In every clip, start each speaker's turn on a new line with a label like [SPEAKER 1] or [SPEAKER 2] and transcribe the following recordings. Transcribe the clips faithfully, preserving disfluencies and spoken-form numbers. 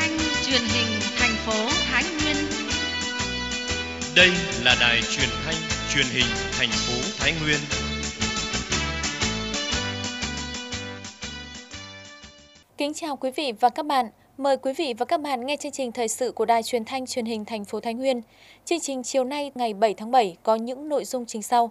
[SPEAKER 1] thanh truyền hình thành phố Thái Nguyên.
[SPEAKER 2] Đây là đài truyền thanh truyền hình thành phố Thái Nguyên.
[SPEAKER 3] Kính chào quý vị và các bạn. Mời quý vị và các bạn nghe chương trình thời sự của Đài Truyền thanh Truyền hình thành phố Thái Nguyên. Chương trình chiều nay ngày bảy tháng bảy có những nội dung chính sau.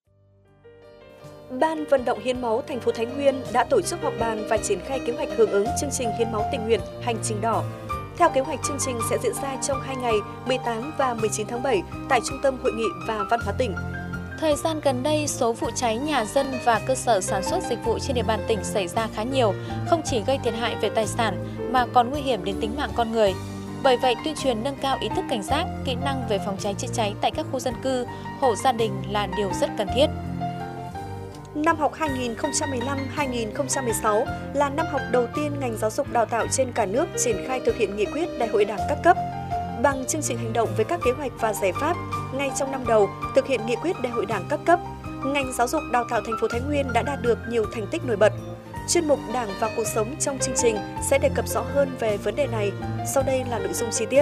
[SPEAKER 4] Ban vận động hiến máu thành phố Thái Nguyên đã tổ chức họp bàn và triển khai kế hoạch hưởng ứng chương trình hiến máu tình nguyện Hành trình đỏ. Theo kế hoạch, chương trình sẽ diễn ra trong hai ngày mười tám và mười chín tháng bảy tại Trung tâm Hội nghị và Văn hóa tỉnh.
[SPEAKER 3] Thời gian gần đây, số vụ cháy nhà dân và cơ sở sản xuất dịch vụ trên địa bàn tỉnh xảy ra khá nhiều, không chỉ gây thiệt hại về tài sản mà còn nguy hiểm đến tính mạng con người. Bởi vậy, tuyên truyền nâng cao ý thức cảnh giác, kỹ năng về phòng cháy chữa cháy tại các khu dân cư, hộ gia đình là điều rất cần thiết.
[SPEAKER 4] Năm học hai nghìn không trăm mười lăm hai nghìn không trăm mười sáu là năm học đầu tiên ngành giáo dục đào tạo trên cả nước triển khai thực hiện nghị quyết Đại hội Đảng các cấp. Bằng chương trình hành động với các kế hoạch và giải pháp, ngay trong năm đầu thực hiện nghị quyết Đại hội Đảng các cấp, ngành giáo dục đào tạo thành phố Thái Nguyên đã đạt được nhiều thành tích nổi bật. Chuyên mục Đảng và cuộc sống trong chương trình sẽ đề cập rõ hơn về vấn đề này. Sau đây là nội dung chi tiết.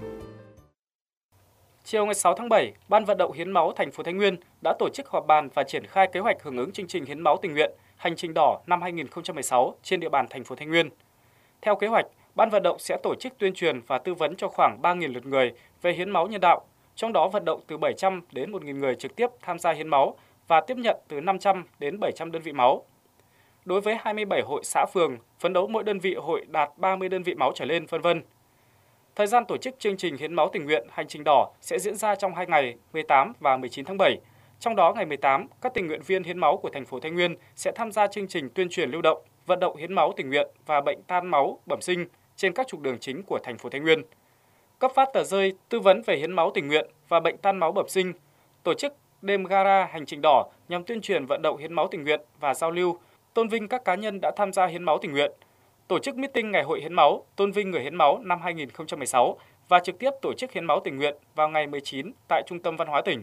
[SPEAKER 5] Chiều ngày sáu tháng bảy, Ban vận động hiến máu thành phố Thái Nguyên đã tổ chức họp bàn và triển khai kế hoạch hưởng ứng chương trình hiến máu tình nguyện Hành trình đỏ năm hai nghìn không trăm mười sáu trên địa bàn thành phố Thái Nguyên. Theo kế hoạch, Ban vận động sẽ tổ chức tuyên truyền và tư vấn cho khoảng ba nghìn lượt người về hiến máu nhân đạo, trong đó vận động từ bảy trăm đến một nghìn người trực tiếp tham gia hiến máu và tiếp nhận từ năm trăm đến bảy trăm đơn vị máu. Đối với hai mươi bảy hội xã phường, phấn đấu mỗi đơn vị hội đạt ba mươi đơn vị máu trở lên, vân vân. Thời gian tổ chức chương trình hiến máu tình nguyện Hành trình đỏ sẽ diễn ra trong hai ngày mười tám và mười chín tháng bảy. Trong đó ngày mười tám, các tình nguyện viên hiến máu của thành phố Thái Nguyên sẽ tham gia chương trình tuyên truyền lưu động, vận động hiến máu tình nguyện và bệnh tan máu bẩm sinh trên các trục đường chính của thành phố Thái Nguyên. Cấp phát tờ rơi tư vấn về hiến máu tình nguyện và bệnh tan máu bẩm sinh, tổ chức đêm gala Hành trình đỏ nhằm tuyên truyền vận động hiến máu tình nguyện và giao lưu, tôn vinh các cá nhân đã tham gia hiến máu tình nguyện. Tổ chức meeting Ngày hội hiến máu, tôn vinh người hiến máu năm hai nghìn không trăm mười sáu và trực tiếp tổ chức hiến máu tình nguyện vào ngày mười chín tại Trung tâm Văn hóa tỉnh.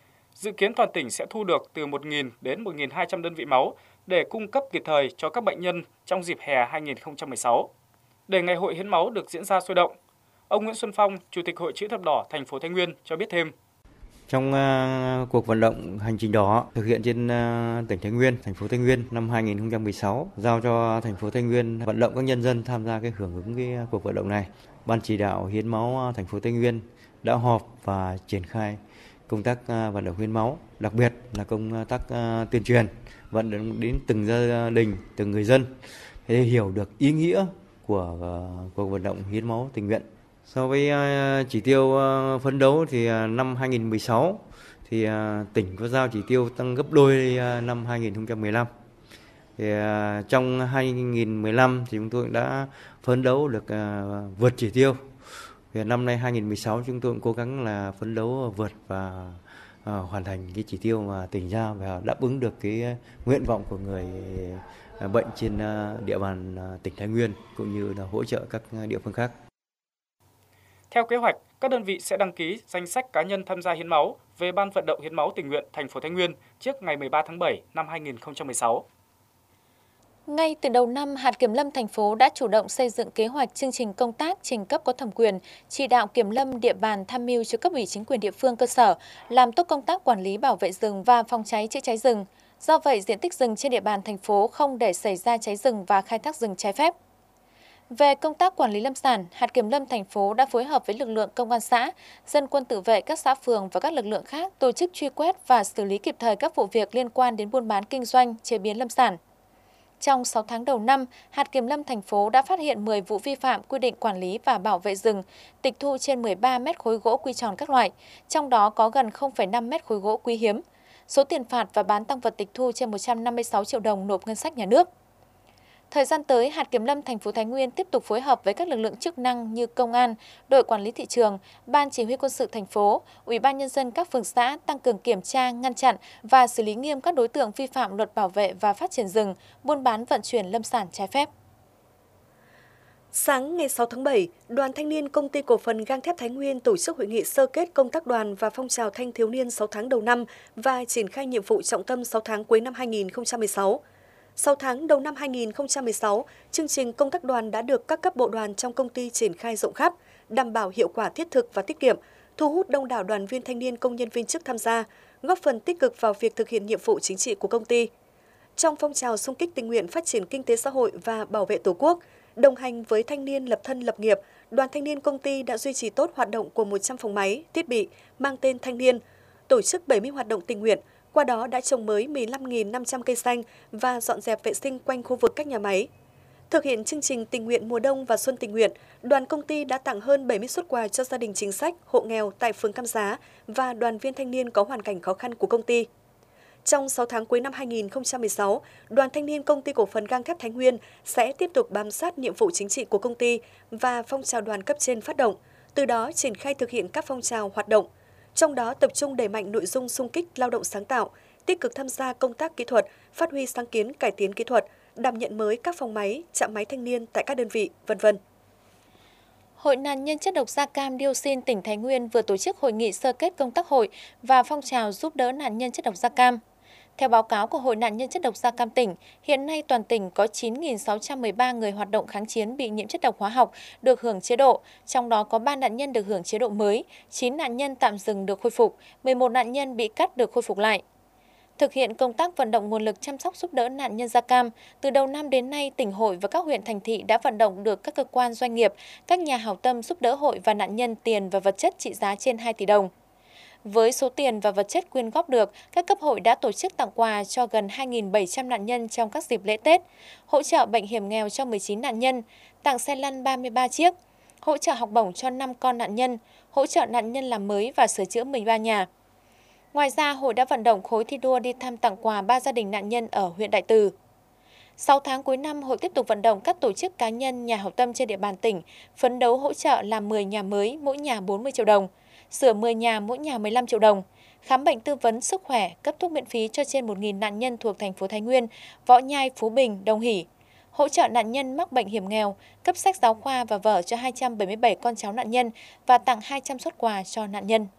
[SPEAKER 5] Dự kiến toàn tỉnh sẽ thu được từ một nghìn đến một nghìn hai trăm đơn vị máu để cung cấp kịp thời cho các bệnh nhân trong dịp hè hai nghìn không trăm mười sáu. Để ngày hội hiến máu được diễn ra sôi động, ông Nguyễn Xuân Phong, Chủ tịch Hội Chữ thập đỏ thành phố Thái Nguyên cho biết thêm.
[SPEAKER 6] Trong uh, cuộc vận động Hành trình đỏ thực hiện trên uh, tỉnh Thái Nguyên, thành phố Thái Nguyên năm hai nghìn không trăm mười sáu, giao cho thành phố Thái Nguyên vận động các nhân dân tham gia cái hưởng ứng cái uh, cuộc vận động này. Ban chỉ đạo hiến máu uh, thành phố Thái Nguyên đã họp và triển khai công tác uh, vận động hiến máu, đặc biệt là công tác uh, tuyên truyền, vận động đến từng gia đình, từng người dân để hiểu được ý nghĩa của uh, cuộc vận động hiến máu tình nguyện. So với chỉ tiêu phấn đấu thì năm hai nghìn không trăm mười sáu thì tỉnh có giao chỉ tiêu tăng gấp đôi năm hai nghìn không trăm mười lăm. Thì trong hai nghìn không trăm mười lăm thì chúng tôi đã phấn đấu được vượt chỉ tiêu. Thì năm nay hai nghìn không trăm mười sáu chúng tôi cũng cố gắng là phấn đấu vượt và hoàn thành cái chỉ tiêu mà tỉnh giao và đáp ứng được cái nguyện vọng của người bệnh trên địa bàn tỉnh Thái Nguyên cũng như là hỗ trợ các địa phương khác.
[SPEAKER 5] Theo kế hoạch, các đơn vị sẽ đăng ký danh sách cá nhân tham gia hiến máu về Ban vận động hiến máu tình nguyện thành phố Thái Nguyên trước ngày mười ba tháng bảy năm hai nghìn không trăm mười sáu.
[SPEAKER 3] Ngay từ đầu năm, Hạt Kiểm lâm thành phố đã chủ động xây dựng kế hoạch chương trình công tác trình cấp có thẩm quyền, chỉ đạo kiểm lâm địa bàn tham mưu cho cấp ủy chính quyền địa phương cơ sở, làm tốt công tác quản lý bảo vệ rừng và phòng cháy chữa cháy rừng. Do vậy, diện tích rừng trên địa bàn thành phố không để xảy ra cháy rừng và khai thác rừng trái phép. Về công tác quản lý lâm sản, Hạt Kiểm lâm thành phố đã phối hợp với lực lượng công an xã, dân quân tự vệ các xã phường và các lực lượng khác tổ chức truy quét và xử lý kịp thời các vụ việc liên quan đến buôn bán kinh doanh, chế biến lâm sản. Trong sáu tháng đầu năm, Hạt Kiểm lâm thành phố đã phát hiện mười vụ vi phạm quy định quản lý và bảo vệ rừng, tịch thu trên mười ba mét khối gỗ quy tròn các loại, trong đó có gần không phẩy năm mét khối gỗ quý hiếm. Số tiền phạt và bán tang vật tịch thu trên một trăm năm mươi sáu triệu đồng nộp ngân sách nhà nước. Thời gian tới, Hạt Kiểm lâm thành phố Thái Nguyên tiếp tục phối hợp với các lực lượng chức năng như công an, đội quản lý thị trường, ban chỉ huy quân sự thành phố, ủy ban nhân dân các phường xã tăng cường kiểm tra, ngăn chặn và xử lý nghiêm các đối tượng vi phạm luật bảo vệ và phát triển rừng, buôn bán vận chuyển lâm sản trái phép.
[SPEAKER 4] Sáng ngày sáu tháng bảy, Đoàn Thanh niên Công ty Cổ phần Gang thép Thái Nguyên tổ chức hội nghị sơ kết công tác đoàn và phong trào thanh thiếu niên sáu tháng đầu năm và triển khai nhiệm vụ trọng tâm sáu tháng cuối năm hai nghìn không trăm mười sáu. Sau tháng đầu năm hai nghìn không trăm mười sáu, chương trình công tác đoàn đã được các cấp bộ đoàn trong công ty triển khai rộng khắp, đảm bảo hiệu quả thiết thực và tiết kiệm, thu hút đông đảo đoàn viên thanh niên công nhân viên chức tham gia, góp phần tích cực vào việc thực hiện nhiệm vụ chính trị của công ty. Trong phong trào xung kích tình nguyện phát triển kinh tế xã hội và bảo vệ Tổ quốc, đồng hành với thanh niên lập thân lập nghiệp, đoàn thanh niên công ty đã duy trì tốt hoạt động của một trăm phòng máy, thiết bị mang tên thanh niên, tổ chức bảy mươi hoạt động tình nguyện, qua đó đã trồng mới mười lăm nghìn năm trăm cây xanh và dọn dẹp vệ sinh quanh khu vực các nhà máy. Thực hiện chương trình tình nguyện mùa đông và xuân tình nguyện, đoàn công ty đã tặng hơn bảy mươi suất quà cho gia đình chính sách, hộ nghèo tại phường Cam Giá và đoàn viên thanh niên có hoàn cảnh khó khăn của công ty. Trong sáu tháng cuối năm hai nghìn không trăm mười sáu, Đoàn Thanh niên Công ty Cổ phần Gang thép Thái Nguyên sẽ tiếp tục bám sát nhiệm vụ chính trị của công ty và phong trào đoàn cấp trên phát động, từ đó triển khai thực hiện các phong trào hoạt động. Trong đó tập trung đẩy mạnh nội dung xung kích lao động sáng tạo, tích cực tham gia công tác kỹ thuật, phát huy sáng kiến cải tiến kỹ thuật, đảm nhận mới các phòng máy, trạm máy thanh niên tại các đơn vị, vân vân.
[SPEAKER 3] Hội nạn nhân chất độc da cam dioxin tỉnh Thái Nguyên vừa tổ chức hội nghị sơ kết công tác hội và phong trào giúp đỡ nạn nhân chất độc da cam. Theo báo cáo của Hội nạn nhân chất độc da cam tỉnh, hiện nay toàn tỉnh có chín nghìn sáu trăm mười ba người hoạt động kháng chiến bị nhiễm chất độc hóa học được hưởng chế độ, trong đó có ba nạn nhân được hưởng chế độ mới, chín nạn nhân tạm dừng được khôi phục, mười một nạn nhân bị cắt được khôi phục lại. Thực hiện công tác vận động nguồn lực chăm sóc giúp đỡ nạn nhân da cam, từ đầu năm đến nay, tỉnh hội và các huyện thành thị đã vận động được các cơ quan doanh nghiệp, các nhà hảo tâm giúp đỡ hội và nạn nhân tiền và vật chất trị giá trên hai tỷ đồng. Với số tiền và vật chất quyên góp được, các cấp hội đã tổ chức tặng quà cho gần hai nghìn bảy trăm nạn nhân trong các dịp lễ Tết, hỗ trợ bệnh hiểm nghèo cho mười chín nạn nhân, tặng xe lăn ba mươi ba chiếc, hỗ trợ học bổng cho năm con nạn nhân, hỗ trợ nạn nhân làm mới và sửa chữa mười ba nhà. Ngoài ra, hội đã vận động khối thi đua đi thăm tặng quà ba gia đình nạn nhân ở huyện Đại Từ. Sau tháng cuối năm, hội tiếp tục vận động các tổ chức cá nhân, nhà hảo tâm trên địa bàn tỉnh phấn đấu hỗ trợ làm mười nhà mới, mỗi nhà bốn mươi triệu đồng, sửa mười nhà, mỗi nhà mười lăm triệu đồng, khám bệnh tư vấn sức khỏe, cấp thuốc miễn phí cho trên một nghìn nạn nhân thuộc thành phố Thái Nguyên, Võ Nhai, Phú Bình, Đồng Hỷ, hỗ trợ nạn nhân mắc bệnh hiểm nghèo, cấp sách giáo khoa và vở cho hai trăm bảy mươi bảy con cháu nạn nhân và tặng hai trăm suất quà cho nạn nhân.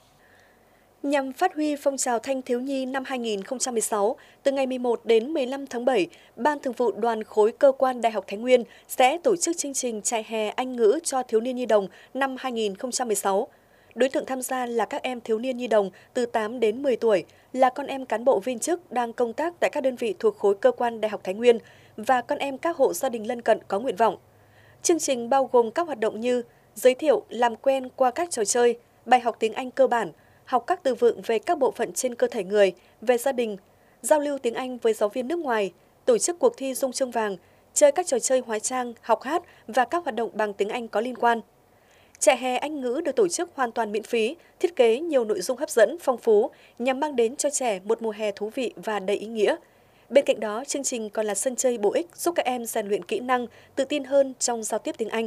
[SPEAKER 4] Nhằm phát huy phong trào thanh thiếu nhi năm hai nghìn không trăm mười sáu, từ ngày mười một đến mười lăm tháng bảy, Ban Thường vụ Đoàn khối Cơ quan Đại học Thái Nguyên sẽ tổ chức chương trình trại hè Anh ngữ cho thiếu niên nhi đồng năm hai nghìn không trăm mười sáu. Đối tượng tham gia là các em thiếu niên nhi đồng từ tám đến mười tuổi, là con em cán bộ viên chức đang công tác tại các đơn vị thuộc khối Cơ quan Đại học Thái Nguyên và con em các hộ gia đình lân cận có nguyện vọng. Chương trình bao gồm các hoạt động như giới thiệu, làm quen qua các trò chơi, bài học tiếng Anh cơ bản, học các từ vựng về các bộ phận trên cơ thể người, về gia đình, giao lưu tiếng Anh với giáo viên nước ngoài, tổ chức cuộc thi rung chuông vàng, chơi các trò chơi hóa trang, học hát và các hoạt động bằng tiếng Anh có liên quan. Trại hè Anh ngữ được tổ chức hoàn toàn miễn phí, thiết kế nhiều nội dung hấp dẫn, phong phú nhằm mang đến cho trẻ một mùa hè thú vị và đầy ý nghĩa. Bên cạnh đó, chương trình còn là sân chơi bổ ích giúp các em rèn luyện kỹ năng, tự tin hơn trong giao tiếp tiếng Anh.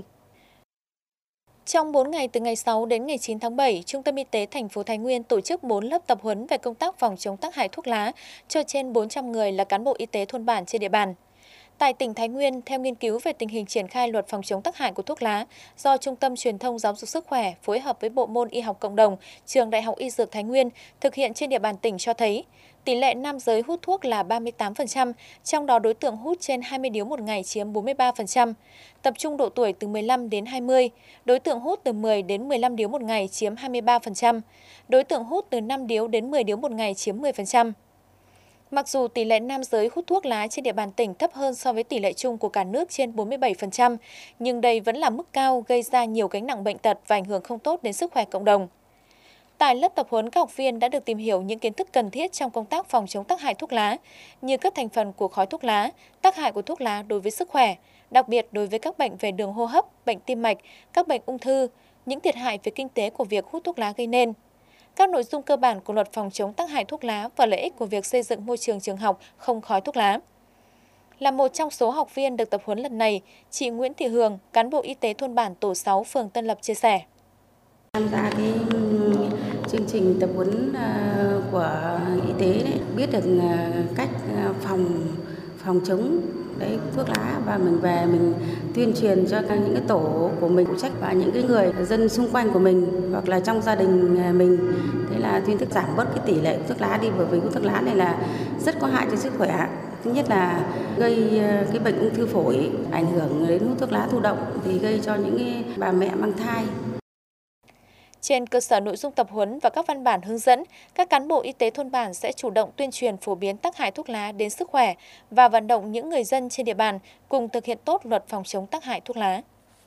[SPEAKER 3] Trong bốn ngày từ ngày sáu đến ngày chín tháng bảy, Trung tâm Y tế thành phố Thái Nguyên tổ chức bốn lớp tập huấn về công tác phòng chống tác hại thuốc lá cho trên bốn trăm người là cán bộ y tế thôn bản trên địa bàn. Tại tỉnh Thái Nguyên, theo nghiên cứu về tình hình triển khai luật phòng chống tác hại của thuốc lá do Trung tâm Truyền thông Giáo dục Sức khỏe phối hợp với Bộ môn Y học Cộng đồng, Trường Đại học Y Dược Thái Nguyên thực hiện trên địa bàn tỉnh cho thấy, tỷ lệ nam giới hút thuốc là ba mươi tám phần trăm, trong đó đối tượng hút trên hai mươi điếu một ngày chiếm bốn mươi ba phần trăm, tập trung độ tuổi từ mười lăm đến hai mươi, đối tượng hút từ mười đến mười lăm điếu một ngày chiếm hai mươi ba phần trăm, đối tượng hút từ năm điếu đến mười điếu một ngày chiếm mười phần trăm. Mặc dù tỷ lệ nam giới hút thuốc lá trên địa bàn tỉnh thấp hơn so với tỷ lệ chung của cả nước trên bốn mươi bảy phần trăm, nhưng đây vẫn là mức cao gây ra nhiều gánh nặng bệnh tật và ảnh hưởng không tốt đến sức khỏe cộng đồng. Tại lớp tập huấn, các học viên đã được tìm hiểu những kiến thức cần thiết trong công tác phòng chống tác hại thuốc lá, như các thành phần của khói thuốc lá, tác hại của thuốc lá đối với sức khỏe, đặc biệt đối với các bệnh về đường hô hấp, bệnh tim mạch, các bệnh ung thư, những thiệt hại về kinh tế của việc hút thuốc lá gây nên. Các nội dung cơ bản của luật phòng chống tác hại thuốc lá và lợi ích của việc xây dựng môi trường trường học không khói thuốc lá. Là một trong số học viên được tập huấn lần này, chị Nguyễn Thị Hường, cán bộ y tế thôn bản tổ sáu, phường Tân Lập chia sẻ.
[SPEAKER 7] Tham gia cái chương trình tập huấn của y tế đấy, biết được cách phòng phòng chống đấy thuốc lá và mình về mình tuyên truyền cho các những cái tổ của mình phụ trách và những cái người dân xung quanh của mình hoặc là trong gia đình mình, thế là tuyên thức giảm bớt cái tỷ lệ thuốc lá đi, bởi vì thuốc lá này là rất có hại cho sức khỏe Thứ nhất là gây cái bệnh ung thư phổi, ảnh hưởng đến hút thuốc lá thụ động thì gây cho những cái bà mẹ mang thai.
[SPEAKER 3] Trên cơ sở nội dung tập huấn và các văn bản hướng dẫn, các cán bộ y tế thôn bản sẽ chủ động tuyên truyền phổ biến tác hại thuốc lá đến sức khỏe và vận động những người dân trên địa bàn cùng thực hiện tốt luật phòng chống tác hại thuốc lá.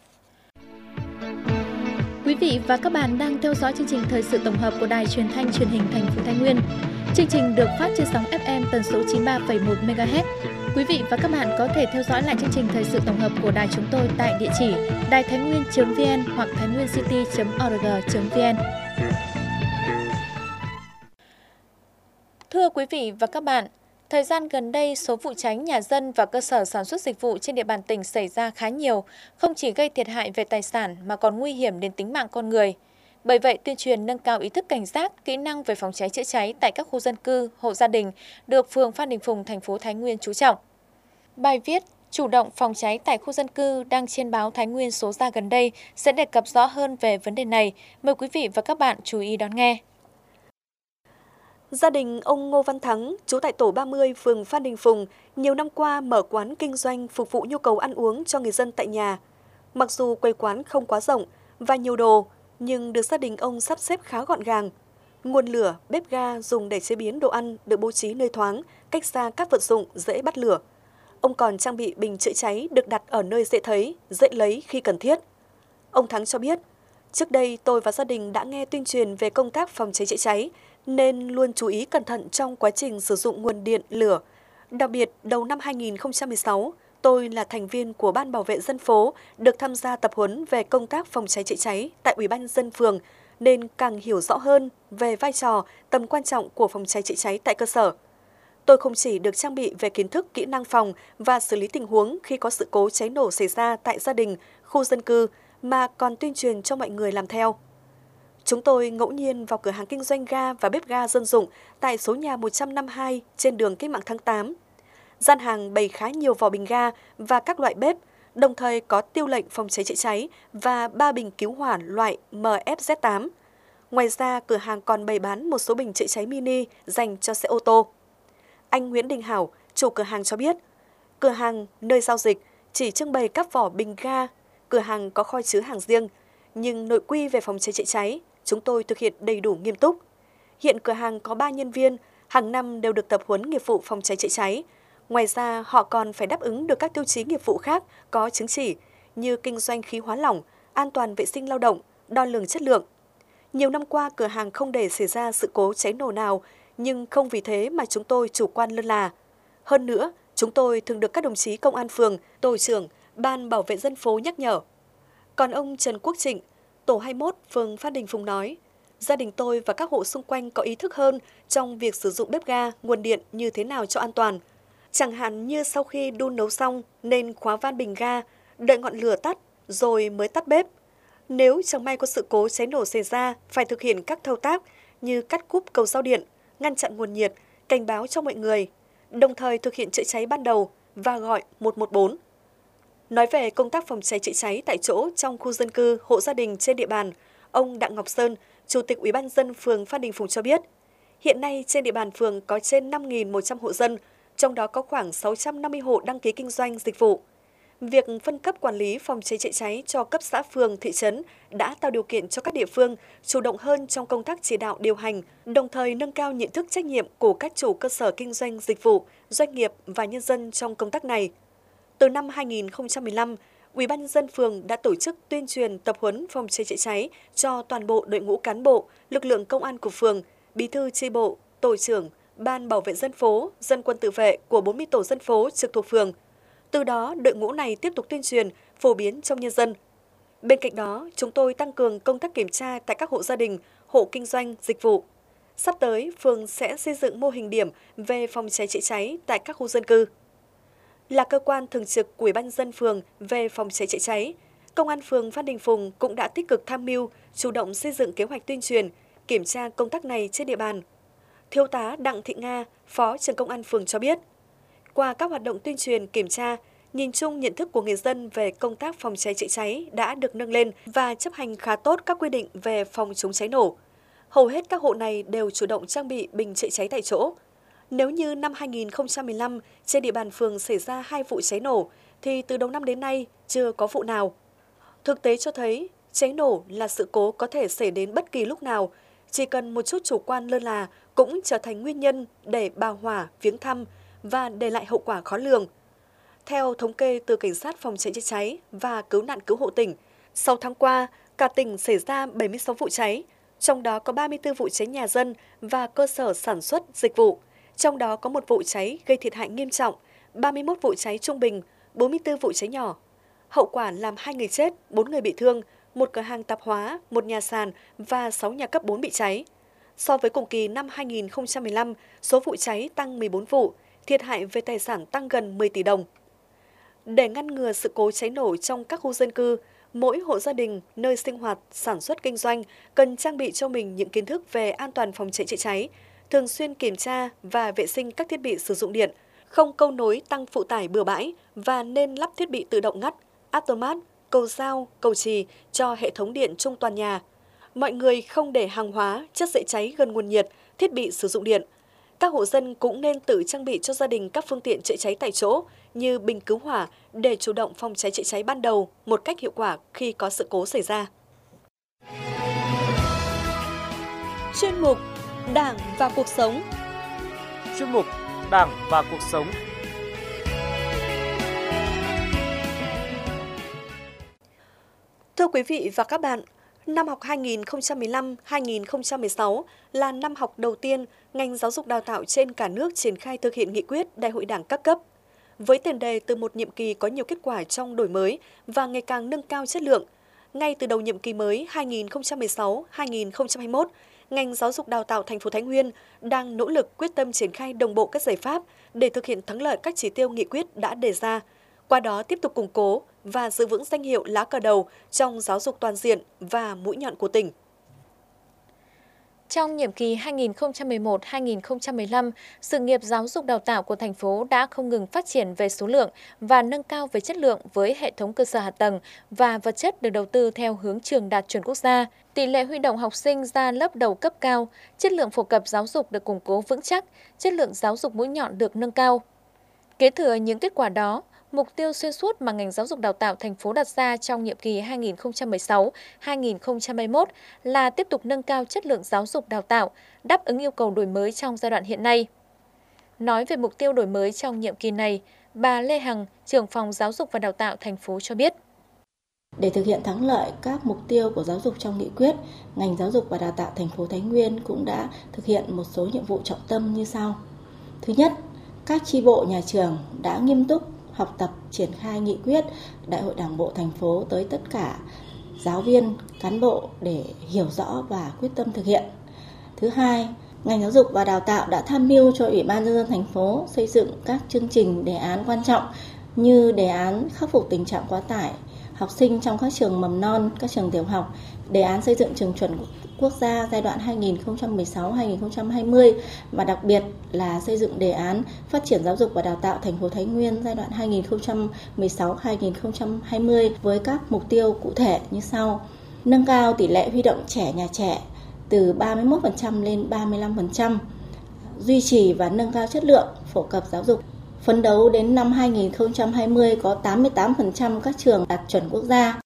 [SPEAKER 8] Quý vị và các bạn đang theo dõi chương trình thời sự tổng hợp của Đài Truyền thanh Truyền hình thành phố Thái Nguyên. Chương trình được phát trên sóng ép em tần số chín mươi ba phẩy một mê ga héc. Quý vị và các bạn có thể theo dõi lại chương trình thời sự tổng hợp của đài chúng tôi tại địa chỉ đài thái nguyên chấm vn hoặc thái nguyên city chấm org chấm vn.
[SPEAKER 3] Thưa quý vị và các bạn, thời gian gần đây, số vụ cháy nhà dân và cơ sở sản xuất dịch vụ trên địa bàn tỉnh xảy ra khá nhiều, không chỉ gây thiệt hại về tài sản mà còn nguy hiểm đến tính mạng con người. Bởi vậy, tuyên truyền nâng cao ý thức cảnh giác, kỹ năng về phòng cháy chữa cháy tại các khu dân cư, hộ gia đình được phường Phan Đình Phùng, thành phố Thái Nguyên chú trọng. Bài viết chủ động phòng cháy tại khu dân cư đăng trên báo Thái Nguyên số ra gần đây sẽ đề cập rõ hơn về vấn đề này. Mời quý vị và các bạn chú ý đón nghe.
[SPEAKER 4] Gia đình ông Ngô Văn Thắng, trú tại tổ ba mươi, phường Phan Đình Phùng, nhiều năm qua mở quán kinh doanh phục vụ nhu cầu ăn uống cho người dân tại nhà. Mặc dù quầy quán không quá rộng và nhiều đồ, nhưng được gia đình ông sắp xếp khá gọn gàng. Nguồn lửa, bếp ga dùng để chế biến đồ ăn được bố trí nơi thoáng, cách xa các vật dụng dễ bắt lửa. Ông còn trang bị bình chữa cháy được đặt ở nơi dễ thấy, dễ lấy khi cần thiết. Ông Thắng cho biết, trước đây tôi và gia đình đã nghe tuyên truyền về công tác phòng cháy chữa cháy, nên luôn chú ý cẩn thận trong quá trình sử dụng nguồn điện, lửa. Đặc biệt, đầu năm hai nghìn không trăm mười sáu, tôi là thành viên của Ban Bảo vệ dân phố, được tham gia tập huấn về công tác phòng cháy chữa cháy tại Ủy ban nhân dân phường, nên càng hiểu rõ hơn về vai trò, tầm quan trọng của phòng cháy chữa cháy tại cơ sở. Tôi không chỉ được trang bị về kiến thức, kỹ năng phòng và xử lý tình huống khi có sự cố cháy nổ xảy ra tại gia đình, khu dân cư, mà còn tuyên truyền cho mọi người làm theo. Chúng tôi ngẫu nhiên vào cửa hàng kinh doanh ga và bếp ga dân dụng tại số nhà một trăm năm mươi hai trên đường Cách mạng tháng tám. Gian hàng bày khá nhiều vỏ bình ga và các loại bếp, đồng thời có tiêu lệnh phòng cháy chữa cháy và ba bình cứu hỏa loại M F Z tám. Ngoài ra, cửa hàng còn bày bán một số bình chữa cháy mini dành cho xe ô tô. Anh Nguyễn Đình Hảo, chủ cửa hàng cho biết, cửa hàng nơi giao dịch chỉ trưng bày các vỏ bình ga, cửa hàng có kho chứa hàng riêng, nhưng nội quy về phòng cháy chữa cháy chúng tôi thực hiện đầy đủ nghiêm túc. Hiện cửa hàng có ba nhân viên, hàng năm đều được tập huấn nghiệp vụ phòng cháy chữa cháy. Ngoài ra, họ còn phải đáp ứng được các tiêu chí nghiệp vụ khác có chứng chỉ như kinh doanh khí hóa lỏng, an toàn vệ sinh lao động, đo lường chất lượng. Nhiều năm qua, cửa hàng không để xảy ra sự cố cháy nổ nào, nhưng không vì thế mà chúng tôi chủ quan lơ là. Hơn nữa, chúng tôi thường được các đồng chí công an phường, tổ trưởng, Ban Bảo vệ dân phố nhắc nhở. Còn ông Trần Quốc Trịnh, tổ hai mươi mốt, phường Phan Đình Phùng nói, gia đình tôi và các hộ xung quanh có ý thức hơn trong việc sử dụng bếp ga, nguồn điện như thế nào cho an toàn. Chẳng hạn như sau khi đun nấu xong nên khóa van bình ga, đợi ngọn lửa tắt rồi mới tắt bếp. Nếu chẳng may có sự cố cháy nổ xảy ra, phải thực hiện các thao tác như cắt cúp cầu giao điện, ngăn chặn nguồn nhiệt, cảnh báo cho mọi người, đồng thời thực hiện chữa cháy ban đầu và gọi một một bốn. Nói về công tác phòng cháy chữa cháy tại chỗ trong khu dân cư, hộ gia đình trên địa bàn, ông Đặng Ngọc Sơn, Chủ tịch Ủy ban nhân dân phường Phan Đình Phùng cho biết, hiện nay trên địa bàn phường có trên năm nghìn một trăm hộ dân, trong đó có khoảng sáu trăm năm mươi hộ đăng ký kinh doanh dịch vụ. Việc phân cấp quản lý phòng cháy chữa cháy cho cấp xã phường, thị trấn đã tạo điều kiện cho các địa phương chủ động hơn trong công tác chỉ đạo điều hành, đồng thời nâng cao nhận thức trách nhiệm của các chủ cơ sở kinh doanh dịch vụ, doanh nghiệp và nhân dân trong công tác này. Từ năm hai nghìn không trăm mười lăm, Ủy ban nhân dân phường đã tổ chức tuyên truyền tập huấn phòng cháy chữa cháy cho toàn bộ đội ngũ cán bộ, lực lượng công an của phường, bí thư chi bộ, tổ trưởng, Ban Bảo vệ dân phố, dân quân tự vệ của bốn mươi tổ dân phố trực thuộc phường. Từ đó, đội ngũ này tiếp tục tuyên truyền, phổ biến trong nhân dân. Bên cạnh đó, chúng tôi tăng cường công tác kiểm tra tại các hộ gia đình, hộ kinh doanh, dịch vụ. Sắp tới, phường sẽ xây dựng mô hình điểm về phòng cháy chữa cháy tại các khu dân cư. Là cơ quan thường trực của Ủy ban nhân dân phường về phòng cháy chữa cháy, Công an phường Phan Đình Phùng cũng đã tích cực tham mưu, chủ động xây dựng kế hoạch tuyên truyền, kiểm tra công tác này trên địa bàn. Thiếu tá Đặng Thị Nga, Phó trưởng Công an phường cho biết, qua các hoạt động tuyên truyền, kiểm tra, nhìn chung nhận thức của người dân về công tác phòng cháy chữa cháy đã được nâng lên và chấp hành khá tốt các quy định về phòng chống cháy nổ. Hầu hết các hộ này đều chủ động trang bị bình chữa cháy tại chỗ. Nếu như năm hai nghìn không trăm mười lăm trên địa bàn phường xảy ra hai vụ cháy nổ, thì từ đầu năm đến nay chưa có vụ nào. Thực tế cho thấy, cháy nổ là sự cố có thể xảy đến bất kỳ lúc nào, chỉ cần một chút chủ quan lơ là cũng trở thành nguyên nhân để bào hỏa, viếng thăm và để lại hậu quả khó lường. Theo thống kê từ Cảnh sát Phòng cháy chữa cháy và Cứu nạn Cứu hộ tỉnh, sáu tháng qua, cả tỉnh xảy ra bảy mươi sáu vụ cháy, trong đó có ba mươi tư vụ cháy nhà dân và cơ sở sản xuất, dịch vụ. Trong đó có một vụ cháy gây thiệt hại nghiêm trọng, ba mươi mốt vụ cháy trung bình, bốn mươi tư vụ cháy nhỏ. Hậu quả làm hai người chết, bốn người bị thương, một cửa hàng tạp hóa, một nhà sàn và sáu nhà cấp bốn bị cháy. So với cùng kỳ năm hai nghìn không trăm mười lăm, số vụ cháy tăng mười bốn vụ, thiệt hại về tài sản tăng gần mười tỷ đồng. Để ngăn ngừa sự cố cháy nổ trong các khu dân cư, mỗi hộ gia đình, nơi sinh hoạt, sản xuất kinh doanh cần trang bị cho mình những kiến thức về an toàn phòng cháy chữa cháy, thường xuyên kiểm tra và vệ sinh các thiết bị sử dụng điện, không câu nối tăng phụ tải bừa bãi và nên lắp thiết bị tự động ngắt, automat, cầu dao, cầu chì cho hệ thống điện chung toàn nhà. Mọi người không để hàng hóa, chất dễ cháy gần nguồn nhiệt, thiết bị sử dụng điện. Các hộ dân cũng nên tự trang bị cho gia đình các phương tiện chữa cháy tại chỗ như bình cứu hỏa để chủ động phòng cháy chữa cháy ban đầu một cách hiệu quả khi có sự cố xảy ra. Chuyên mục Đảng và cuộc sống.
[SPEAKER 5] Chuyên mục Đảng và cuộc sống.
[SPEAKER 4] Thưa quý vị và các bạn, năm học hai nghìn không trăm mười lăm hai nghìn không trăm mười sáu là năm học đầu tiên ngành giáo dục đào tạo trên cả nước triển khai thực hiện nghị quyết Đại hội Đảng các cấp. Với tiền đề từ một nhiệm kỳ có nhiều kết quả trong đổi mới và ngày càng nâng cao chất lượng, ngay từ đầu nhiệm kỳ mới hai nghìn không trăm mười sáu hai nghìn không trăm hai mươi mốt, ngành giáo dục đào tạo thành phố Thái Nguyên đang nỗ lực quyết tâm triển khai đồng bộ các giải pháp để thực hiện thắng lợi các chỉ tiêu nghị quyết đã đề ra, qua đó tiếp tục củng cố và giữ vững danh hiệu lá cờ đầu trong giáo dục toàn diện và mũi nhọn của tỉnh.
[SPEAKER 3] Trong nhiệm kỳ hai nghìn không trăm mười một đến hai nghìn không trăm mười lăm, sự nghiệp giáo dục đào tạo của thành phố đã không ngừng phát triển về số lượng và nâng cao về chất lượng với hệ thống cơ sở hạ tầng và vật chất được đầu tư theo hướng trường đạt chuẩn quốc gia. Tỷ lệ huy động học sinh ra lớp đầu cấp cao, chất lượng phổ cập giáo dục được củng cố vững chắc, chất lượng giáo dục mũi nhọn được nâng cao. Kế thừa những kết quả đó, mục tiêu xuyên suốt mà ngành giáo dục đào tạo thành phố đặt ra trong nhiệm kỳ hai nghìn không trăm mười sáu đến hai nghìn không trăm hai mươi mốt là tiếp tục nâng cao chất lượng giáo dục đào tạo, đáp ứng yêu cầu đổi mới trong giai đoạn hiện nay. Nói về mục tiêu đổi mới trong nhiệm kỳ này, bà Lê Hằng, trưởng phòng giáo dục và đào tạo thành phố cho biết.
[SPEAKER 7] Để thực hiện thắng lợi các mục tiêu của giáo dục trong nghị quyết, ngành giáo dục và đào tạo thành phố Thái Nguyên cũng đã thực hiện một số nhiệm vụ trọng tâm như sau. Thứ nhất, các chi bộ nhà trường đã nghiêm túc học tập triển khai nghị quyết Đại hội Đảng bộ thành phố tới tất cả giáo viên, cán bộ để hiểu rõ và quyết tâm thực hiện. Thứ hai, ngành giáo dục và đào tạo đã tham mưu cho Ủy ban nhân dân thành phố xây dựng các chương trình đề án quan trọng như đề án khắc phục tình trạng quá tải học sinh trong các trường mầm non, các trường tiểu học, đề án xây dựng trường chuẩn quốc gia giai đoạn hai nghìn không trăm mười sáu đến hai nghìn không trăm hai mươi và đặc biệt là xây dựng đề án phát triển giáo dục và đào tạo thành phố Thái Nguyên giai đoạn hai nghìn không trăm mười sáu đến hai nghìn không trăm hai mươi với các mục tiêu cụ thể như sau: nâng cao tỷ lệ huy động trẻ nhà trẻ từ ba mươi mốt phần trăm lên ba mươi lăm phần trăm, duy trì và nâng cao chất lượng phổ cập giáo dục. Phấn đấu đến năm hai nghìn không trăm hai mươi có tám mươi tám phần trăm các trường đạt chuẩn quốc gia.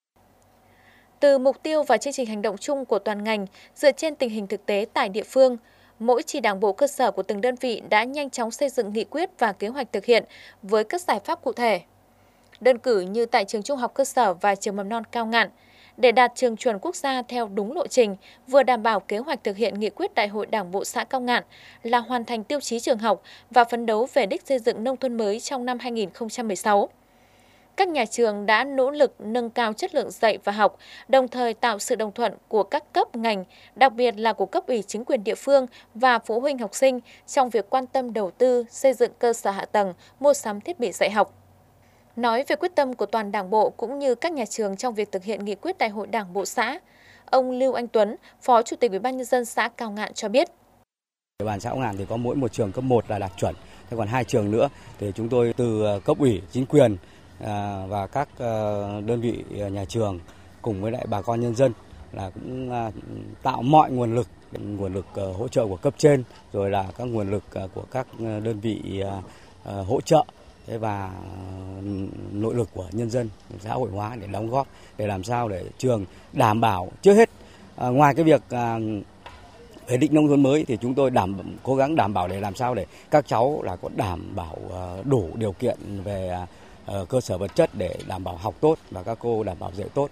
[SPEAKER 3] Từ mục tiêu và chương trình hành động chung của toàn ngành, dựa trên tình hình thực tế tại địa phương, mỗi chi đảng bộ cơ sở của từng đơn vị đã nhanh chóng xây dựng nghị quyết và kế hoạch thực hiện với các giải pháp cụ thể. Đơn cử như tại trường trung học cơ sở và trường mầm non Cao Ngạn, để đạt trường chuẩn quốc gia theo đúng lộ trình, vừa đảm bảo kế hoạch thực hiện nghị quyết Đại hội Đảng bộ xã Cao Ngạn là hoàn thành tiêu chí trường học và phấn đấu về đích xây dựng nông thôn mới trong năm hai nghìn không trăm mười sáu. Các nhà trường đã nỗ lực nâng cao chất lượng dạy và học, đồng thời tạo sự đồng thuận của các cấp ngành, đặc biệt là của cấp ủy chính quyền địa phương và phụ huynh học sinh trong việc quan tâm đầu tư, xây dựng cơ sở hạ tầng, mua sắm thiết bị dạy học. Nói về quyết tâm của toàn Đảng bộ cũng như các nhà trường trong việc thực hiện nghị quyết Đại hội Đảng bộ xã, ông Lưu Anh Tuấn, Phó Chủ tịch Ủy ban nhân dân xã Cao Ngạn cho biết.
[SPEAKER 9] Địa bàn xã Cao Ngạn thì có mỗi một trường cấp một là đạt chuẩn, thế còn hai trường nữa thì chúng tôi từ cấp ủy chính quyền và các đơn vị nhà trường cùng với lại bà con nhân dân là cũng tạo mọi nguồn lực, nguồn lực hỗ trợ của cấp trên, rồi là các nguồn lực của các đơn vị hỗ trợ và nội lực của nhân dân xã hội hóa để đóng góp, để làm sao để trường đảm bảo trước hết ngoài cái việc về đích nông thôn mới thì chúng tôi đảm cố gắng đảm bảo để làm sao để các cháu là có đảm bảo đủ điều kiện về cơ sở vật chất để đảm bảo học tốt và các cô đảm bảo dạy tốt.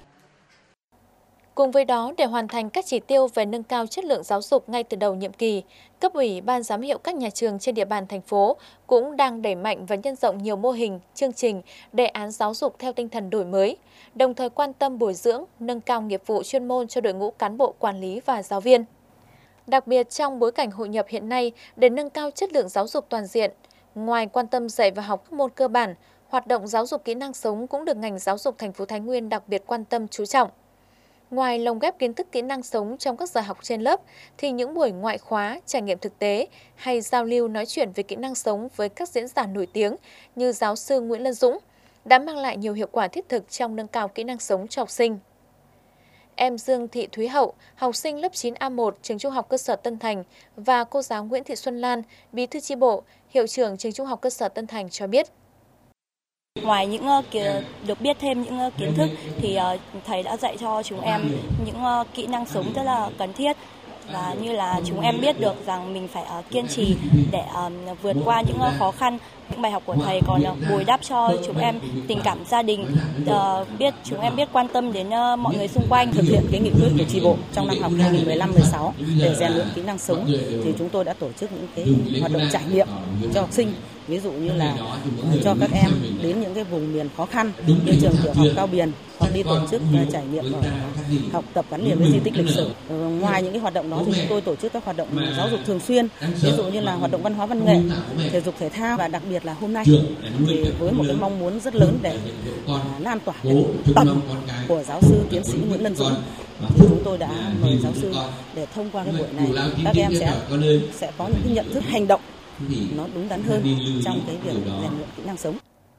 [SPEAKER 3] Cùng với đó, để hoàn thành các chỉ tiêu về nâng cao chất lượng giáo dục ngay từ đầu nhiệm kỳ, cấp ủy, ban giám hiệu các nhà trường trên địa bàn thành phố cũng đang đẩy mạnh và nhân rộng nhiều mô hình, chương trình, đề án giáo dục theo tinh thần đổi mới, đồng thời quan tâm bồi dưỡng, nâng cao nghiệp vụ chuyên môn cho đội ngũ cán bộ quản lý và giáo viên. Đặc biệt trong bối cảnh hội nhập hiện nay, để nâng cao chất lượng giáo dục toàn diện, ngoài quan tâm dạy và học các môn cơ bản, hoạt động giáo dục kỹ năng sống cũng được ngành giáo dục thành phố Thái Nguyên đặc biệt quan tâm chú trọng. Ngoài lồng ghép kiến thức kỹ năng sống trong các giờ học trên lớp, thì những buổi ngoại khóa, trải nghiệm thực tế hay giao lưu nói chuyện về kỹ năng sống với các diễn giả nổi tiếng như giáo sư Nguyễn Lân Dũng đã mang lại nhiều hiệu quả thiết thực trong nâng cao kỹ năng sống cho học sinh. Em Dương Thị Thúy Hậu, học sinh lớp chín A một, trường Trung học cơ sở Tân Thành và cô giáo Nguyễn Thị Xuân Lan, bí thư chi bộ, hiệu trưởng trường Trung học cơ sở Tân Thành cho biết.
[SPEAKER 10] Ngoài những được biết thêm những kiến thức thì thầy đã dạy cho chúng em những kỹ năng sống rất là cần thiết, và như là chúng em biết được rằng mình phải kiên trì để vượt qua những khó khăn. Những bài học của thầy còn bồi đắp cho chúng em tình cảm gia đình, biết chúng em biết quan tâm đến mọi người xung quanh.
[SPEAKER 11] Thực hiện cái nghị quyết của chi bộ trong năm học hai nghìn mười lăm mười sáu để rèn luyện kỹ năng sống thì chúng tôi đã tổ chức những cái hoạt động trải nghiệm cho học sinh. Ví dụ như là cho các em đến những cái vùng miền khó khăn như trường tiểu học Cao Biền, hoặc đi tổ chức trải nghiệm ở học tập gắn liền với di tích lịch sử. Ngoài những cái hoạt động đó thì chúng tôi tổ chức các hoạt động giáo dục thường xuyên, ví dụ như là hoạt động văn hóa văn nghệ, thể dục thể thao, và đặc biệt là hôm nay thì với một cái mong muốn rất lớn để lan tỏa cái tầm của giáo sư tiến sĩ Nguyễn Lân Dũng, thì chúng tôi đã mời giáo sư để thông qua cái buổi này các em sẽ sẽ có những cái nhận thức hành động nó đúng đắn hơn trong cái việc rèn luyện kỹ năng sống.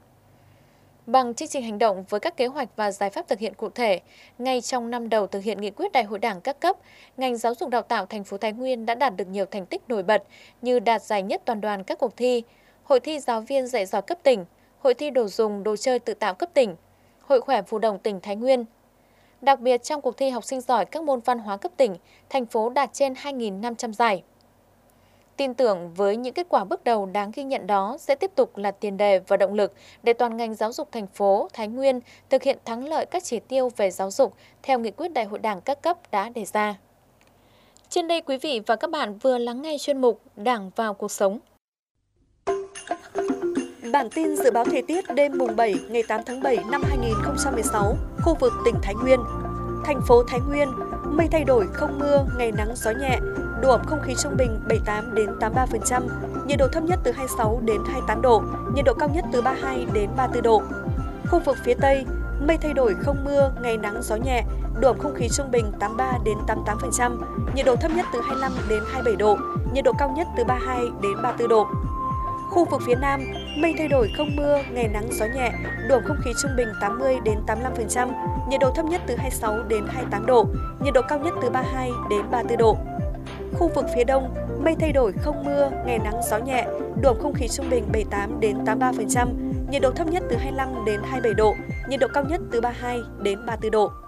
[SPEAKER 3] Bằng chương trình hành động với các kế hoạch và giải pháp thực hiện cụ thể, ngay trong năm đầu thực hiện nghị quyết Đại hội Đảng các cấp, ngành giáo dục đào tạo thành phố Thái Nguyên đã đạt được nhiều thành tích nổi bật như đạt giải nhất toàn đoàn các cuộc thi, hội thi giáo viên dạy giỏi cấp tỉnh, hội thi đồ dùng, đồ chơi tự tạo cấp tỉnh, hội khỏe phù đồng tỉnh Thái Nguyên. Đặc biệt trong cuộc thi học sinh giỏi các môn văn hóa cấp tỉnh, thành phố đạt trên hai nghìn năm trăm giải. Tin tưởng với những kết quả bước đầu đáng ghi nhận đó sẽ tiếp tục là tiền đề và động lực để toàn ngành giáo dục thành phố Thái Nguyên thực hiện thắng lợi các chỉ tiêu về giáo dục theo nghị quyết Đại hội Đảng các cấp đã đề ra. Trên đây quý vị và các bạn vừa lắng nghe chuyên mục Đảng vào cuộc sống.
[SPEAKER 4] Bản tin dự báo thời tiết đêm mùng bảy ngày tám tháng bảy năm hai nghìn không trăm mười sáu, khu vực tỉnh Thái Nguyên. Thành phố Thái Nguyên, mây thay đổi không mưa, ngày nắng gió nhẹ, độ ẩm không khí trung bình bảy mươi tám đến tám mươi ba phần trăm, nhiệt độ thấp nhất từ hai mươi sáu đến hai mươi tám độ, nhiệt độ cao nhất từ ba mươi hai đến ba mươi tư độ. Khu vực phía Tây, mây thay đổi không mưa, ngày nắng gió nhẹ, độ ẩm không khí trung bình tám mươi ba đến tám mươi tám phần trăm, nhiệt độ thấp nhất từ hai mươi lăm đến hai mươi bảy độ, nhiệt độ cao nhất từ ba mươi hai đến ba mươi tư độ. Khu vực phía Nam, mây thay đổi không mưa, ngày nắng gió nhẹ, độ ẩm không khí trung bình tám mươi đến tám mươi lăm phần trăm, nhiệt độ thấp nhất từ hai mươi sáu đến hai mươi tám độ, nhiệt độ cao nhất từ ba mươi hai đến ba mươi tư độ. Khu vực phía Đông, mây thay đổi không mưa, ngày nắng gió nhẹ, độ ẩm không khí trung bình bảy mươi tám đến tám mươi ba phần trăm, nhiệt độ thấp nhất từ hai mươi lăm đến hai mươi bảy độ, nhiệt độ cao nhất từ ba mươi hai đến ba mươi tư độ.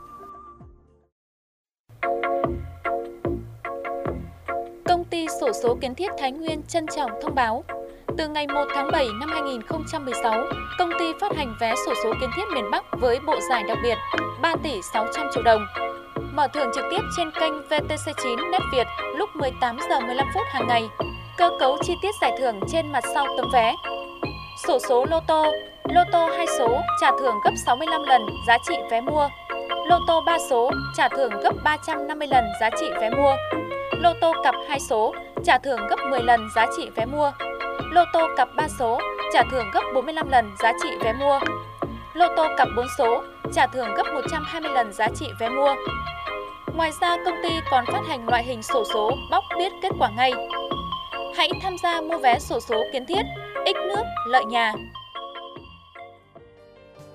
[SPEAKER 3] Công ty xổ số kiến thiết Thái Nguyên trân trọng thông báo, từ ngày một tháng bảy năm hai nghìn không trăm mười sáu, công ty phát hành vé xổ số kiến thiết miền Bắc với bộ giải đặc biệt ba tỷ sáu trăm triệu đồng. Mở thưởng trực tiếp trên kênh vê tê xê chín Net Việt lúc mười tám giờ mười lăm phút hàng ngày. Cơ cấu chi tiết giải thưởng trên mặt sau tấm vé. Xổ số lô tô, lô tô hai số trả thưởng gấp sáu mươi lăm lần giá trị vé mua. Lô tô ba số trả thưởng gấp ba trăm năm mươi lần giá trị vé mua. Lô tô cặp hai số trả thưởng gấp mười lần giá trị vé mua. Lô tô cặp ba số trả thưởng gấp bốn mươi lăm lần giá trị vé mua. Lô tô cặp bốn số trả thưởng gấp một trăm hai mươi lần giá trị vé mua. Ngoài ra, công ty còn phát hành loại hình xổ số bóc biết kết quả ngay. Hãy tham gia mua vé xổ số kiến thiết, ích nước, lợi nhà.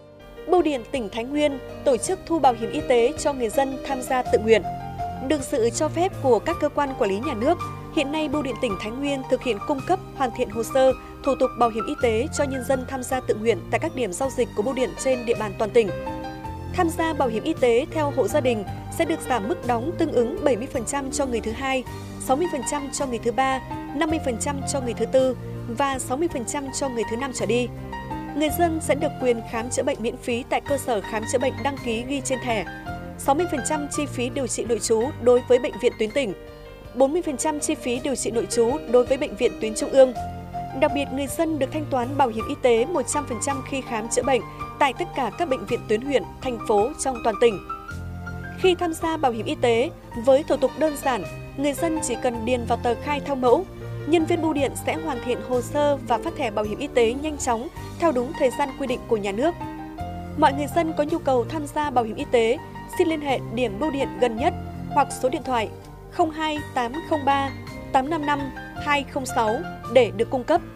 [SPEAKER 4] Bưu điện tỉnh Thái Nguyên tổ chức thu bảo hiểm y tế cho người dân tham gia tự nguyện. Được sự cho phép của các cơ quan quản lý nhà nước, hiện nay Bưu điện tỉnh Thái Nguyên thực hiện cung cấp, hoàn thiện hồ sơ, thủ tục bảo hiểm y tế cho nhân dân tham gia tự nguyện tại các điểm giao dịch của bưu điện trên địa bàn toàn tỉnh. Tham gia bảo hiểm y tế theo hộ gia đình sẽ được giảm mức đóng tương ứng bảy mươi phần trăm cho người thứ hai, sáu mươi phần trăm cho người thứ ba, năm mươi phần trăm cho người thứ tư và sáu mươi phần trăm cho người thứ năm trở đi. Người dân sẽ được quyền khám chữa bệnh miễn phí tại cơ sở khám chữa bệnh đăng ký ghi trên thẻ, sáu mươi phần trăm chi phí điều trị nội trú đối với bệnh viện tuyến tỉnh, bốn mươi phần trăm chi phí điều trị nội trú đối với bệnh viện tuyến trung ương. Đặc biệt, người dân được thanh toán bảo hiểm y tế một trăm phần trăm khi khám chữa bệnh tại tất cả các bệnh viện tuyến huyện, thành phố trong toàn tỉnh. Khi tham gia bảo hiểm y tế, với thủ tục đơn giản, người dân chỉ cần điền vào tờ khai theo mẫu. Nhân viên bưu điện sẽ hoàn thiện hồ sơ và phát thẻ bảo hiểm y tế nhanh chóng theo đúng thời gian quy định của nhà nước. Mọi người dân có nhu cầu tham gia bảo hiểm y tế, xin liên hệ điểm bưu điện gần nhất hoặc số điện thoại không hai tám không ba tám năm năm hai không sáu để được cung cấp.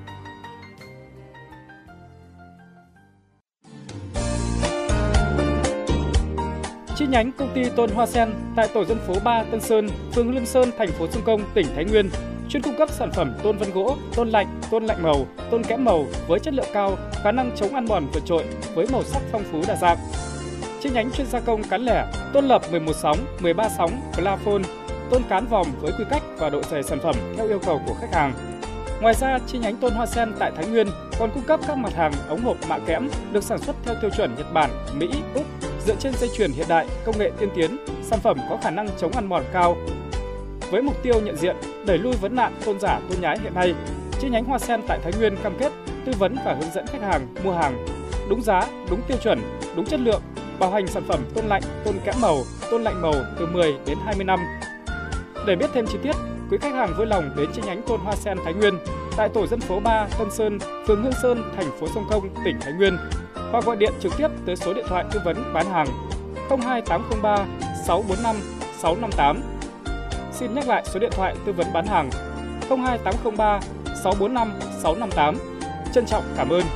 [SPEAKER 5] Chi nhánh công ty Tôn Hoa Sen tại tổ dân phố ba Tân Sơn, phường Lương Sơn, thành phố Sông Công, tỉnh Thái Nguyên chuyên cung cấp sản phẩm tôn vân gỗ, tôn lạnh, tôn lạnh màu, tôn kẽm màu với chất lượng cao, khả năng chống ăn mòn vượt trội với màu sắc phong phú đa dạng. Chi nhánh chuyên gia công cán lẻ, tôn lập mười một sóng, mười ba sóng, plafon, tôn cán vòng với quy cách và độ dày sản phẩm theo yêu cầu của khách hàng. Ngoài ra, chi nhánh Tôn Hoa Sen tại Thái Nguyên còn cung cấp các mặt hàng ống hộp mạ kẽm được sản xuất theo tiêu chuẩn Nhật Bản, Mỹ, Úc, dựa trên dây chuyền hiện đại, công nghệ tiên tiến, sản phẩm có khả năng chống ăn mòn cao. Với mục tiêu nhận diện, đẩy lui vấn nạn tôn giả tôn nhái hiện nay, chi nhánh Hoa Sen tại Thái Nguyên cam kết tư vấn và hướng dẫn khách hàng mua hàng đúng giá, đúng tiêu chuẩn, đúng chất lượng, bảo hành sản phẩm tôn lạnh, tôn kẽm màu, tôn lạnh màu từ mười đến hai mươi năm. Để biết thêm chi tiết, quý khách hàng vui lòng đến chi nhánh Tôn Hoa Sen Thái Nguyên tại tổ dân phố ba Tân Sơn, phường Hương Sơn, thành phố Sông Công, tỉnh Thái Nguyên hoặc gọi điện trực tiếp tới số điện thoại tư vấn bán hàng không hai tám không ba sáu bốn năm sáu năm tám. Xin nhắc lại số điện thoại tư vấn bán hàng không hai tám không ba sáu bốn năm sáu năm tám. Trân trọng cảm ơn.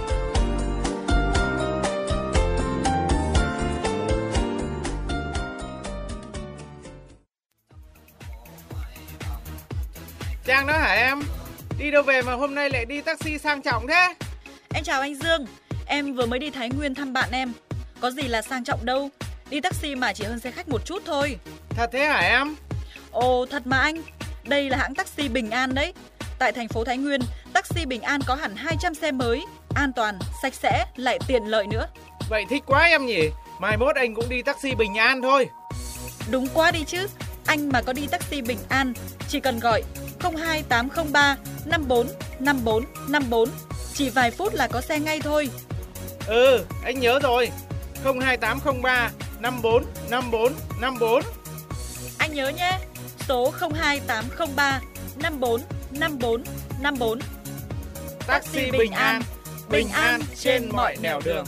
[SPEAKER 12] Trang đó hả em? Đi đâu về mà hôm nay lại đi taxi sang trọng thế?
[SPEAKER 13] Em chào anh Dương, em vừa mới đi Thái Nguyên thăm bạn em. Có gì là sang trọng đâu, đi taxi mà chỉ hơn xe khách một chút thôi.
[SPEAKER 12] Thật thế hả em?
[SPEAKER 13] Ồ, thật mà anh, đây là hãng taxi Bình An đấy. Tại thành phố Thái Nguyên, taxi Bình An có hẳn hai trăm xe mới, an toàn, sạch sẽ, lại tiện lợi nữa.
[SPEAKER 12] Vậy thích quá em nhỉ, mai mốt anh cũng đi taxi Bình An thôi.
[SPEAKER 13] Đúng quá đi chứ, anh mà có đi taxi Bình An, chỉ cần gọi không hai tám không ba năm bốn năm bốn năm bốn, chỉ vài phút là có xe ngay thôi.
[SPEAKER 12] Ừ, anh nhớ rồi, không hai tám không ba năm bốn năm bốn năm bốn.
[SPEAKER 13] Anh nhớ nhé, số không hai tám không ba năm bốn năm bốn năm bốn.
[SPEAKER 12] Taxi Bình An, bình an trên mọi nẻo đường.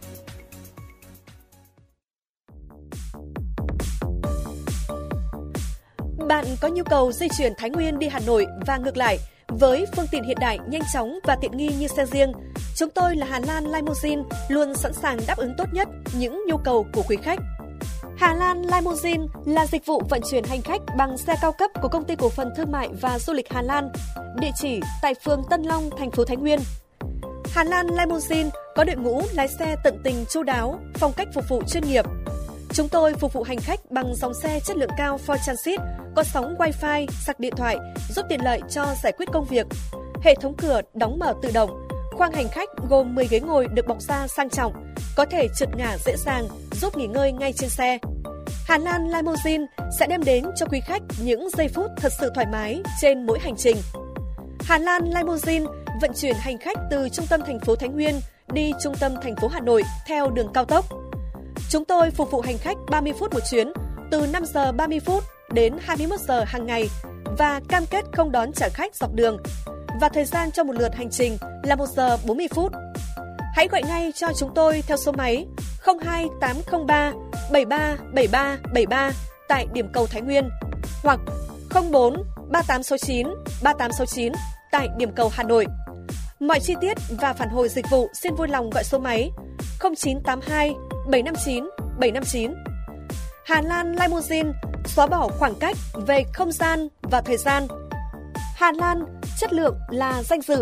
[SPEAKER 4] Bạn có nhu cầu di chuyển Thái Nguyên đi Hà Nội và ngược lại với phương tiện hiện đại, nhanh chóng và tiện nghi như xe riêng, chúng tôi là Hà Lan Limousine luôn sẵn sàng đáp ứng tốt nhất những nhu cầu của quý khách. Hà Lan Limousine là dịch vụ vận chuyển hành khách bằng xe cao cấp của Công ty Cổ phần Thương mại và Du lịch Hà Lan, địa chỉ tại phường Tân Long, thành phố Thái Nguyên. Hà Lan Limousine có đội ngũ lái xe tận tình chu đáo, phong cách phục vụ chuyên nghiệp. Chúng tôi phục vụ hành khách bằng dòng xe chất lượng cao Ford Transit, có sóng Wi-Fi, sạc điện thoại, giúp tiện lợi cho giải quyết công việc. Hệ thống cửa đóng mở tự động, khoang hành khách gồm mười ghế ngồi được bọc da sang trọng, có thể trượt ngả dễ dàng, giúp nghỉ ngơi ngay trên xe. Hà Lan Limousine sẽ đem đến cho quý khách những giây phút thật sự thoải mái trên mỗi hành trình. Hà Lan Limousine vận chuyển hành khách từ trung tâm thành phố Thái Nguyên đi trung tâm thành phố Hà Nội theo đường cao tốc. Chúng tôi phục vụ hành khách ba mươi phút một chuyến, từ năm giờ ba mươi phút đến hai mươi mốt giờ hàng ngày và cam kết không đón trả khách dọc đường. Và thời gian cho một lượt hành trình là một giờ bốn mươi phút. Hãy gọi ngay cho chúng tôi theo số máy không hai tám không ba bảy ba bảy ba bảy ba tại điểm cầu Thái Nguyên hoặc không bốn ba tám sáu chín ba tám sáu chín tại điểm cầu Hà Nội. Mọi chi tiết và phản hồi dịch vụ xin vui lòng gọi số máy không chín tám hai bảy năm chín bảy năm chín. Hà Lan Limousine xóa bỏ khoảng cách về không gian và thời gian. Hà Lan, chất lượng là danh dự.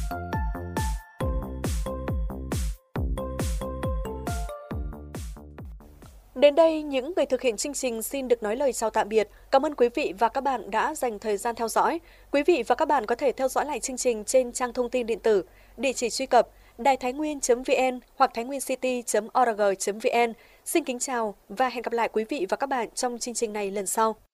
[SPEAKER 4] Đến đây, những người thực hiện chương trình xin được nói lời chào tạm biệt. Cảm ơn quý vị và các bạn đã dành thời gian theo dõi. Quý vị và các bạn có thể theo dõi lại chương trình trên trang thông tin điện tử, địa chỉ truy cập đài thái nguyên chấm vn hoặc thái nguyên city chấm org chấm vn. Xin kính chào và hẹn gặp lại quý vị và các bạn trong chương trình này lần sau.